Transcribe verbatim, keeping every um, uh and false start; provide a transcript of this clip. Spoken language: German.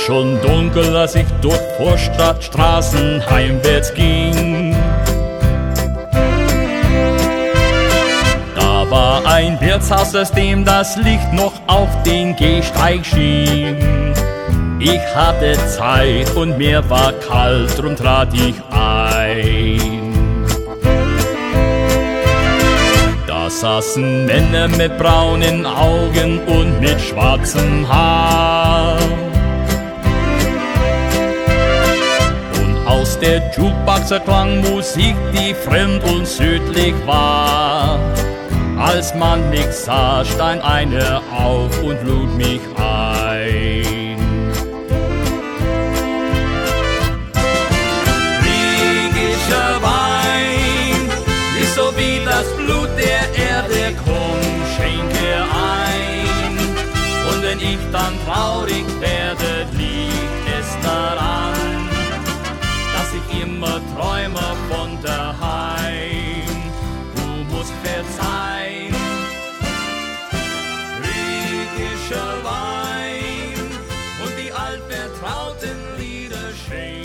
schon dunkel, als ich durch Vorstadtstraßen heimwärts ging. Da war ein Wirtshaus, aus dem das Licht noch auf den Gehsteig schien. Ich hatte Zeit und mir war kalt, drum trat ich ein. Da saßen Männer mit braunen Augen und mit schwarzem Haar. Und aus der Jukebox erklang Musik, die fremd und südlich war. Als man mich sah, stand einer auf und lud mich ein. Griechischer Wein ist so wie das Blut der Erde, komm, schenke ein. Und wenn ich dann traurig werde, liegt es daran, dass ich immer träume von daheim. Du musst verzeihen, griechischer Wein und die altvertrauten Lieder schenken.